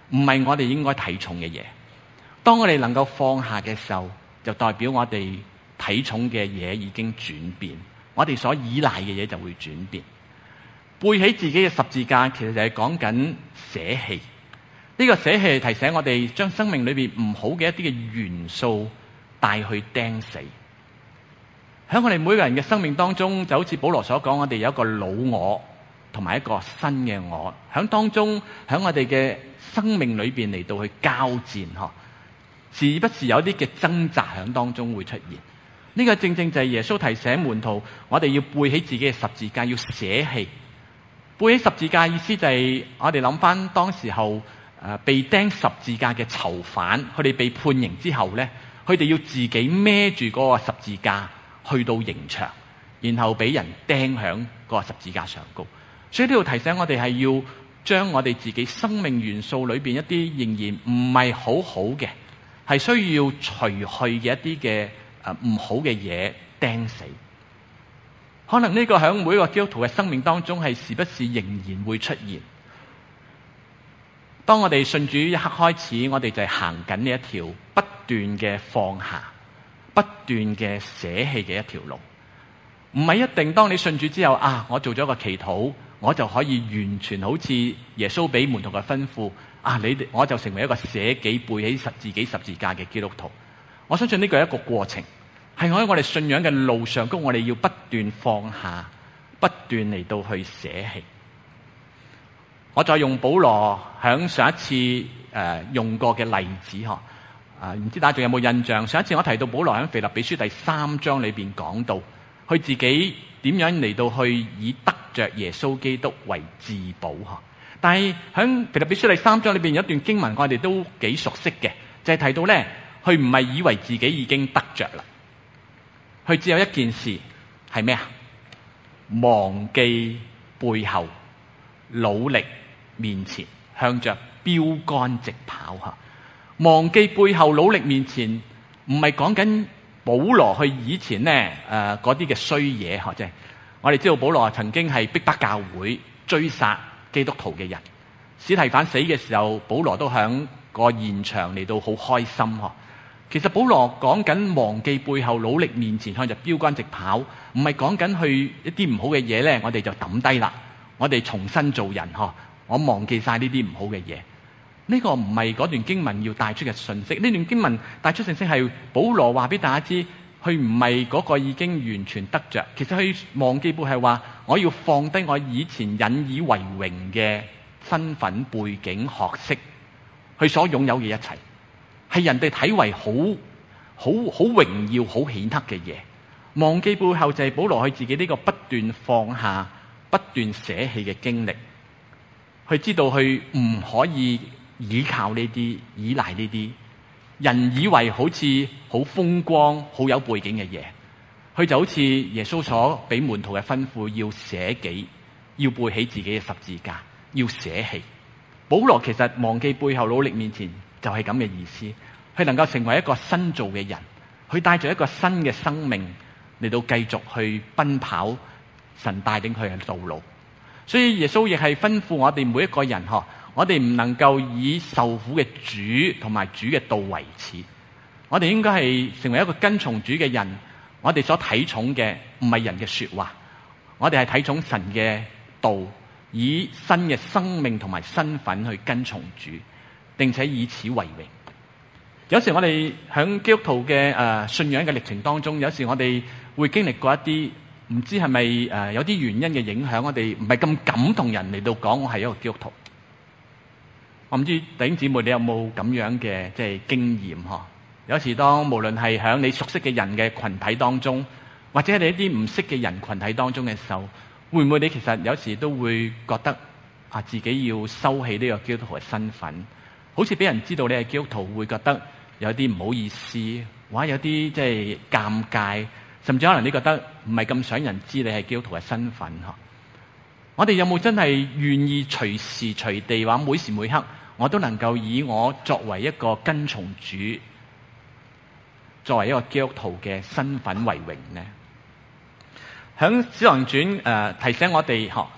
A: 唔係我哋應該睇重嘅嘢。當我哋能夠放下嘅時候，就代表我哋睇重嘅嘢已經轉變，我哋所依賴嘅嘢就會轉變。背起自己嘅十字架，其實就係講緊捨棄。呢個捨棄係提醒我哋將生命裏邊唔好嘅一啲嘅元素帶去釘死。喺我哋每個人嘅生命當中，就好似保羅所講，我哋有一個老我同埋一個新嘅我，喺當中喺我哋嘅生命裏邊嚟到去交戰，嗬，時不時有啲嘅掙扎喺當中會出現。呢個正正就係耶穌提醒門徒，我哋要背起自己嘅十字架，要捨棄。背起十字架意思就係我哋諗翻當時候誒被釘十字架嘅囚犯，佢哋被判刑之後咧，佢哋要自己孭住嗰個十字架去到刑場，然後俾人釘響個十字架上高。所以呢度提醒我哋係要將我哋自己生命元素裏邊一啲仍然唔係好好嘅，係需要除去嘅一啲嘅誒唔好嘅嘢釘死。可能呢個喺每一個基督徒嘅生命當中係時不時仍然會出現。當我哋信主一刻開始，我哋就係行緊呢一條不斷嘅放下、不斷嘅捨棄嘅一條路。唔係一定當你信主之後啊，我做咗個祈禱，我就可以完全好似耶穌俾門徒嘅吩咐啊，你哋我就成為一個捨己背起十自己十字架嘅基督徒。我相信呢個係一個過程，係喺我哋信仰嘅路上，咁我哋要不斷放下，不斷嚟到去捨棄。我再用保羅響上一次誒、呃、用過嘅例子嗬，啊唔知大家仲有冇印象？上一次我提到保羅喺腓立比書第三章裏邊講到，佢自己點樣嚟到去以得着耶穌基督為至寶嗬。但係喺腓立比書第三章裏邊有一段經文，我哋都幾熟悉嘅，就係、是、提到咧，佢唔係以為自己已經得着啦，佢只有一件事係咩啊？忘記背後，努力面前，向着標杆直跑吓。忘記背後，努力面前，唔係講緊保羅去以前咧誒嗰啲嘅衰嘢吓，即係我哋知道保羅曾經係逼迫教會、追殺基督徒嘅人。司提反死嘅時候，保羅都響個現場嚟到好開心嗬。其實保羅講緊忘記背後，努力面前，向着標杆直跑，唔係講緊去一啲唔好嘅嘢咧，我哋就抌低啦，我哋重新做人嗬。我忘記晒呢啲唔好嘅嘢，呢個唔係嗰段經文要帶出嘅信息。呢段經文帶出信息係保羅話俾大家知，佢唔係嗰個已經完全得着。其實佢忘記背係話，我要放低我以前引以為榮嘅身份背景學識，佢所擁有嘅一切，係人哋睇為好好好榮耀、好顯赫嘅嘢。忘記背後就係保羅佢自己呢個不斷放下、不斷捨棄嘅經歷。佢知道佢唔可以依靠呢啲、依賴呢啲人以為好似好風光、好有背景嘅嘢。佢就好似耶穌所俾門徒嘅吩咐，要捨己，要背起自己嘅十字架，要捨棄。保羅其實忘記背後，努力面前，就係咁嘅意思。佢能夠成為一個新造嘅人，佢帶住一個新嘅生命嚟到繼續去奔跑神帶領佢嘅道路。所以耶穌亦係吩咐我哋每一個人嗬，我哋唔能夠以受苦嘅主同埋主嘅道為恥。我哋應該係成為一個跟從主嘅人。我哋所睇重嘅唔係人嘅說話，我哋係睇重神嘅道，以新嘅生命同埋身份去跟從主，並且以此為榮。有時我哋響基督徒嘅誒信仰嘅歷程當中，有時我哋會經歷過一啲唔知係咪誒有啲原因嘅影響，我哋唔係咁敢同人嚟到講我係一個基督徒。我唔知弟兄姊妹你有冇咁樣嘅即係經驗嗬？有時當無論係響你熟悉嘅人嘅群體當中，或者係你一啲唔識嘅人群體當中嘅時候，會唔會你其實有時都會覺得啊自己要收起呢個基督徒嘅身份，好似俾人知道你係基督徒，會覺得有啲唔好意思，或者有啲即係尷尬。甚至可能你覺得唔係咁想人知你係基督徒嘅身份嗬？我哋有冇真係願意隨時隨地話每時每刻我都能夠以我作為一個跟從主、作為一個基督徒嘅身份為榮呢？響《使徒行傳》誒提醒我哋嗬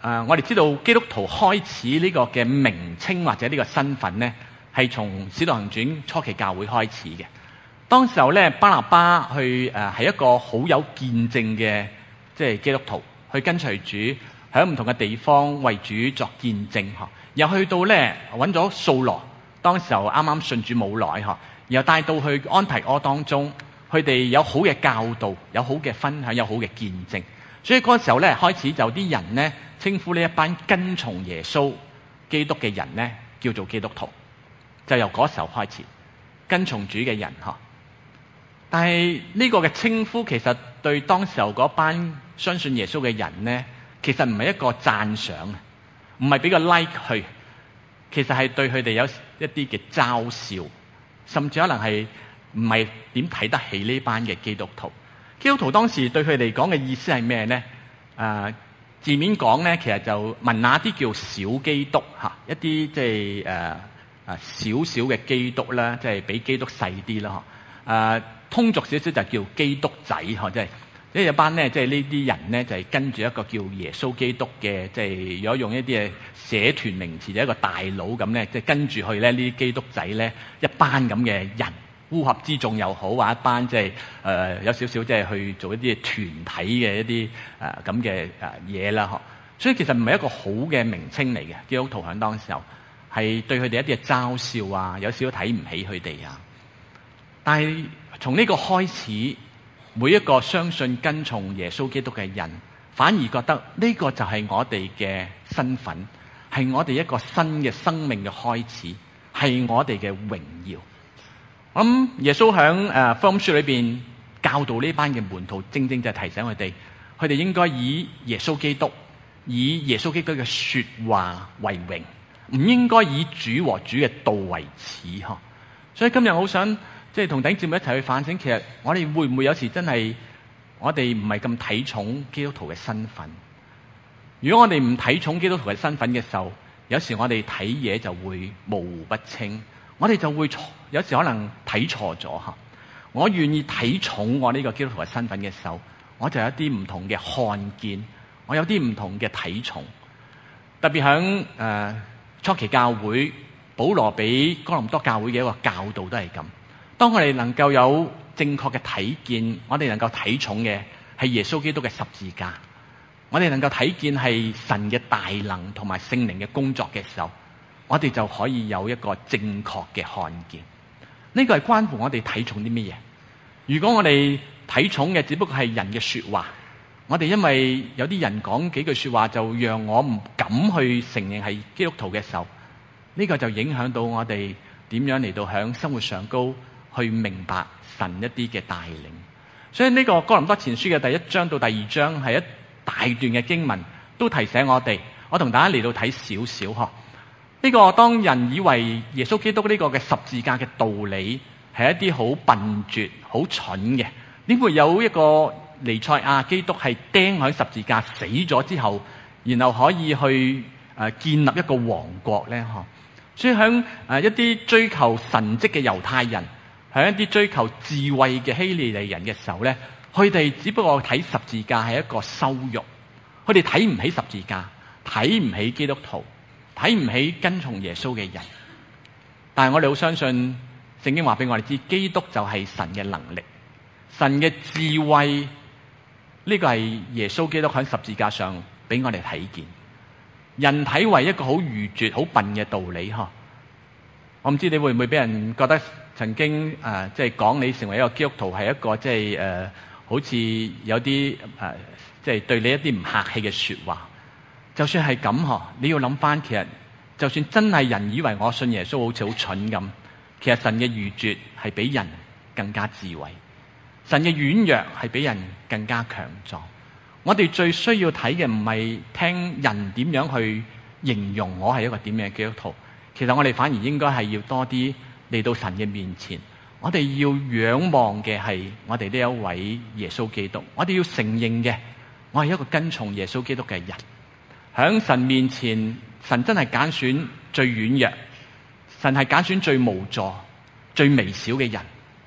A: 呃，我哋知道基督徒開始呢個嘅名稱或者呢個身份呢，係從使徒行傳初期教會開始嘅。當時候咧，巴拿巴去誒係、呃、一個好有見證嘅，即係基督徒，去跟隨主，喺唔同嘅地方為主作見證嗬。又去到咧揾咗掃羅，當時候啱啱信主冇耐嗬，然後帶到去安提阿當中，佢哋有好嘅教導，有好嘅分享，有好嘅見證。所以嗰個時候咧，開始就啲人咧稱呼呢一班跟從耶穌基督嘅人咧叫做基督徒，就由嗰時候開始跟從主嘅人嗬。但係呢個嘅稱呼其實對當時候嗰班相信耶穌嘅人呢，其實唔係一個讚賞，唔係俾個 like 佢，其實係對佢哋有一啲嘅嘲笑，甚至可能係唔係點睇得起呢班嘅基督徒。基督徒當時對佢哋講嘅意思係咩呢？誒、呃、字面講呢，其實就問那啲叫小基督嚇，一啲即係誒誒少少嘅基督啦，即係比基督細啲啦嗬。誒通俗少少就叫基督仔嗬，即係呢一班咧，即係呢啲人咧就係跟住一個叫耶穌基督嘅，即係如果用一啲嘅社團名詞，就一個大佬咁咧，即係跟住去咧呢啲基督仔咧一班咁嘅人，烏合之眾又好，或一班即係誒有少少即係去做一啲團體嘅一啲誒咁嘅誒嘢啦嗬。所以其實唔係一個好嘅名稱嚟嘅，基督徒喺當時候係對佢哋一啲嘅嘲笑啊，有少少睇唔起佢哋啊。但係從呢個開始，每一個相信跟從耶穌基督嘅人，反而覺得呢個就係我哋嘅身份，係我哋一個新嘅生命嘅開始，係我哋嘅榮耀。我諗耶穌響誒福音書裏邊教導呢班嘅門徒，正正就係提醒佢哋，佢哋應該以耶穌基督、以耶穌基督嘅說話為榮，唔應該以主和主嘅道為恥嗬。所以今日我好想即係同弟兄姊妹一齊去反省，其實我哋會唔會有時真係我哋唔係咁睇重基督徒嘅身份？如果我哋唔睇重基督徒嘅身份嘅時候，有時我哋睇嘢就會模糊不清，我哋就會有時可能睇錯咗吓。我願意睇重我呢個基督徒嘅身份嘅時候，我就有一啲唔同嘅看見，我有啲唔同嘅睇重。特別響誒初期教會，保羅俾哥林多教會嘅一個教導都係咁。當我哋能夠有正確嘅睇見，我哋能夠睇重嘅係耶穌基督嘅十字架，我哋能夠睇見係神嘅大能同埋聖靈嘅工作嘅時候，我哋就可以有一個正確嘅看見。呢個係關乎我哋睇重啲乜嘢。如果我哋睇重嘅只不過係人嘅說話，我哋因為有啲人講幾句說話就讓我唔敢去承認係基督徒嘅時候，呢個就影響到我哋點樣嚟到響生活上高去明白神一啲嘅帶領。所以呢個哥林多前書嘅第一章到第二章係一大段嘅經文，都提醒我哋。我同大家嚟到睇少少嗬。呢個當人以為耶穌基督呢個嘅十字架嘅道理係一啲好笨拙、好蠢嘅，點會有一個彌賽亞基督係釘喺十字架死咗之後，然後可以去誒、呃、建立一個王國咧？嗬。所以響誒一啲追求神蹟嘅猶太人，喺一啲追求智慧嘅希利尼人嘅時候咧，佢哋只不過睇十字架係一個羞辱，佢哋睇唔起十字架，睇唔起基督徒，睇唔起跟從耶穌嘅人。但係我哋好相信聖經話俾我哋知，基督就係神嘅能力，神嘅智慧，呢個係耶穌基督喺十字架上俾我哋睇見。人睇為一個好愚拙、好笨嘅道理嗬。我唔知你會唔會俾人覺得曾經誒即係講你成為一個基督徒係一個即係誒好似有啲誒即係對你一啲唔客氣嘅說話。就算係咁嗬，你要諗翻，其實就算真係人以為我信耶穌好似好蠢咁，其實神嘅愚拙係比人更加智慧，神嘅軟弱係比人更加強壯。我哋最需要睇嘅唔係聽人點樣去形容我係一個點樣嘅基督徒，其實我哋反而應該係要多啲嚟到神嘅面前，我哋要仰望嘅係我哋呢一位耶穌基督，我哋要承認嘅，我係一個跟從耶穌基督嘅人。喺神面前，神真係揀選最軟弱，神係揀選最無助、最微小嘅人。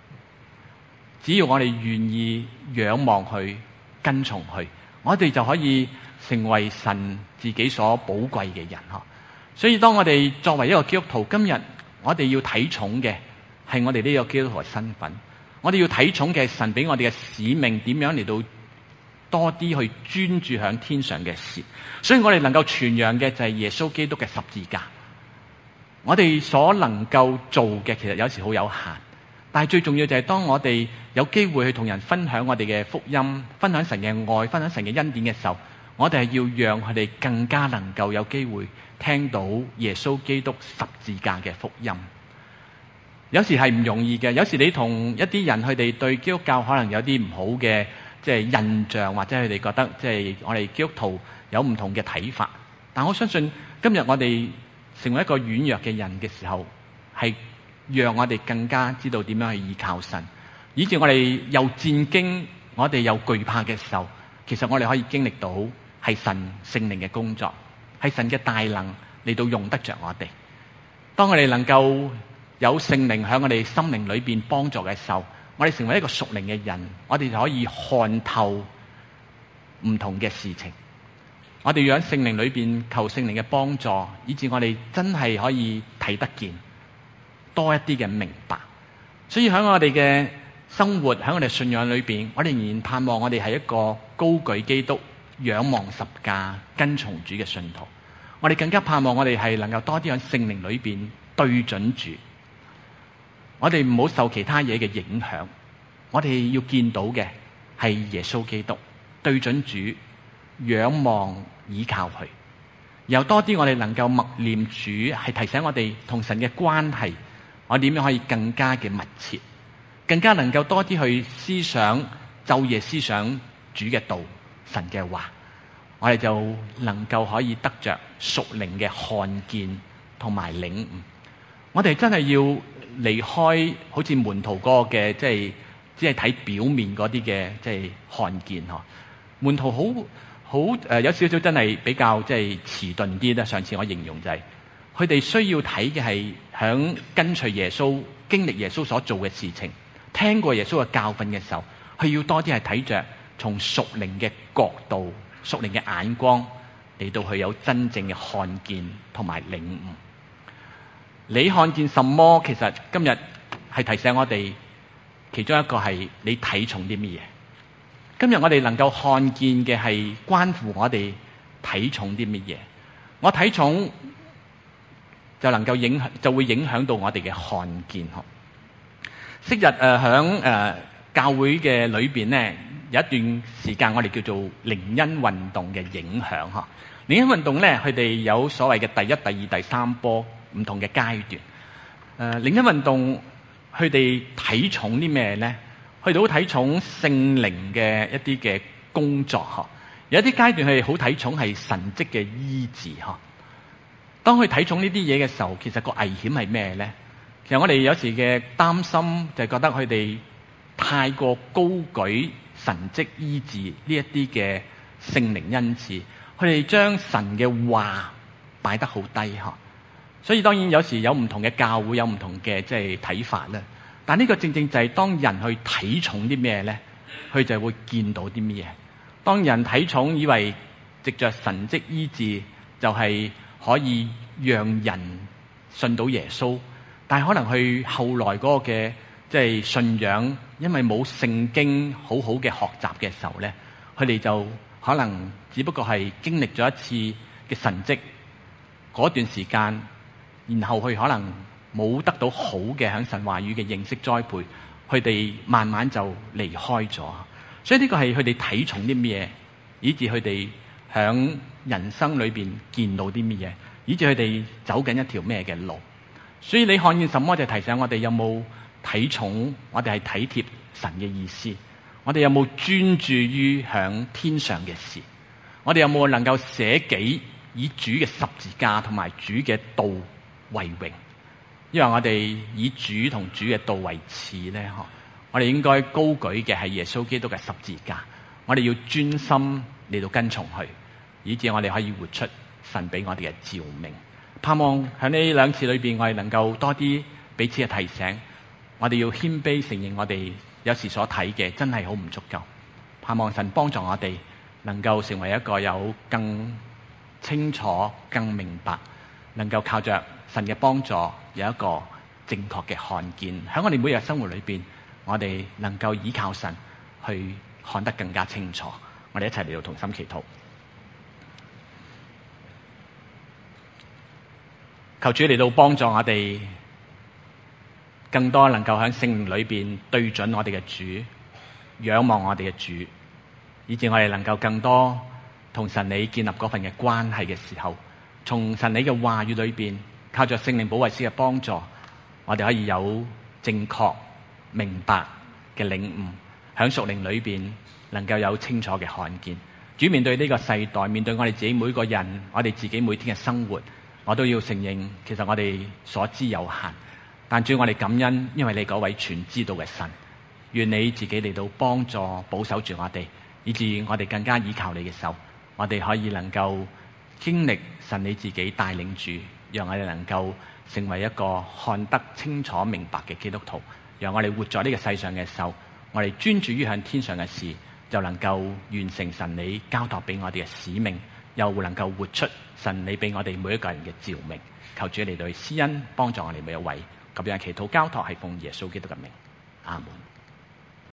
A: 只要我哋願意仰望佢、跟從佢，我哋就可以成為神自己所寶貴嘅人呵。所以當我哋作為一個基督徒，今日我哋要睇重嘅係我哋呢個基督徒嘅身份，我哋要睇重嘅係神俾我哋嘅使命，點樣嚟到多啲去專注響天上嘅事。所以我哋能夠傳揚嘅就係耶穌基督嘅十字架。我哋所能夠做嘅其實有時好有限，但係最重要就係當我哋有機會去同人分享我哋嘅福音，分享神嘅愛，分享神嘅恩典嘅時候，我哋係要讓佢哋更加能夠有機會聽到耶穌基督十字架嘅福音。有時係唔容易嘅，有時你同一啲人佢哋對基督教可能有啲唔好嘅即係印象，或者佢哋覺得即係我哋基督徒有唔同嘅睇法。但我相信今日我哋成為一個軟弱嘅人嘅時候，係讓我哋更加知道點樣去依靠神，以至我哋又戰驚，我哋又懼怕嘅時候，其實我哋可以經歷到係神聖靈嘅工作，係神嘅大能嚟到用得着我哋。當我哋能夠有聖靈喺我哋心靈裏邊幫助嘅時候，我哋成為一個屬靈嘅人，我哋就可以看透唔同嘅事情。我哋要喺聖靈裏邊求聖靈嘅幫助，以致我哋真係可以睇得見多一啲嘅明白。所以喺我哋嘅生活，喺我哋信仰裏邊，我哋仍然盼望我哋係一個高舉基督、仰望十架、跟從主嘅信徒。我哋更加盼望我哋係能夠多啲喺聖靈裏邊對準主。我哋唔好受其他嘢嘅影響，我哋要見到嘅係耶穌基督，對準主，仰望倚靠佢。又多啲我哋能夠默念主，係提醒我哋同神嘅關係，我點樣可以更加嘅密切，更加能夠多啲去思想，晝夜思想主嘅道、神嘅話，我哋就能夠可以得着屬靈嘅看見同埋領悟。我哋真係要離開好似門徒嗰個嘅，即係只係睇表面嗰啲嘅，即係看見嗬。門徒好好誒，有少少真係比較即係遲鈍啲啦。上次我形容就係佢哋需要睇嘅係響跟隨耶穌、經歷耶穌所做嘅事情，聽過耶穌嘅教訓嘅時候，佢要多啲係睇着從屬靈嘅角度、屬靈嘅眼光嚟到去有真正嘅看見同埋領悟。你看見什麼？其實今日係提醒我哋，其中一個係你睇重啲乜嘢。今日我哋能夠看見嘅係關乎我哋睇重啲乜嘢。我睇重就能夠影響，就會影響到我哋嘅看見。昔日誒響誒教會嘅裏邊咧，有一段時間我哋叫做靈恩運動嘅影響嗬。靈恩運動咧，佢哋有所謂嘅第一、第二、第三波唔同嘅階段。誒靈恩運動佢哋睇重啲咩咧？佢哋好睇重聖靈嘅一啲嘅工作嗬。有一啲階段佢哋好睇重係神蹟嘅醫治嗬。當佢睇重呢啲嘢嘅時候，其實個危險係咩咧？其實我哋有時嘅擔心就係覺得佢哋太過高舉神蹟醫治呢一啲嘅聖靈恩賜，佢哋將神嘅話擺得好低嗬。所以當然有時有唔同嘅教會有唔同嘅即係睇法啦。但呢個正正就係當人去睇重啲咩咧，佢就會見到啲咩嘢。當人睇重以為藉着神蹟醫治就係可以讓人信到耶穌，但係可能佢後來嗰個嘅即係信仰，因為冇聖經好好嘅學習嘅時候咧，佢哋就可能只不過係經歷咗一次嘅神蹟嗰段時間，然後佢可能冇得到好嘅響神話語嘅認識栽培，佢哋慢慢就離開咗。所以呢個係佢哋睇重啲乜嘢，以致佢哋響人生裏邊見到啲乜嘢，以致佢哋走緊一條咩嘅路。所以你看見什麼就提醒我哋有冇睇重，我哋係體貼神嘅意思，我哋有冇專注於響天上嘅事，我哋有冇能夠捨己以主嘅十字架同埋主嘅道為榮。因為我哋以主同主嘅道為次咧，嗬，我哋應該高舉嘅係耶穌基督嘅十字架，我哋要專心嚟到跟從佢，以致我哋可以活出神俾我哋嘅召命。盼望喺呢兩次裏邊，我哋能夠多啲彼此嘅提醒，我哋要謙卑承認我哋有時所睇嘅真係好唔足夠。盼望神幫助我哋能夠成為一個有更清楚、更明白，能夠靠着神嘅幫助有一個正確嘅看見。喺我哋每日生活裏邊，我哋能夠依靠神去看得更加清楚。我哋一齊嚟到同心祈禱，求主嚟到幫助我哋，更多能夠喺聖靈裏邊對準我哋嘅主，仰望我哋嘅主，以致我哋能夠更多同神你建立嗰份嘅關係嘅時候，從神你嘅話語裏邊，靠着聖靈保惠師嘅幫助，我哋可以有正確明白嘅領悟，喺屬靈裏邊能夠有清楚嘅看見。主，面對呢個世代，面對我哋自己每個人，我哋自己每天嘅生活，我都要承認，其實我哋所知有限。但主，我哋感恩，因為你嗰位全知道嘅神，願你自己嚟到幫助保守住我哋，以致我哋更加依靠你嘅手，我哋可以能夠經歷神你自己帶領住，讓我哋能夠成為一個看得清楚明白嘅基督徒，讓我哋活在呢個世上嘅時候，我哋專注於向天上嘅事，就能夠完成神你交託俾我哋嘅使命，又能夠活出神你俾我哋每一個人嘅召命。求主嚟到施恩幫助我哋每一位，咁樣祈禱交託係奉耶穌基督嘅名，阿門。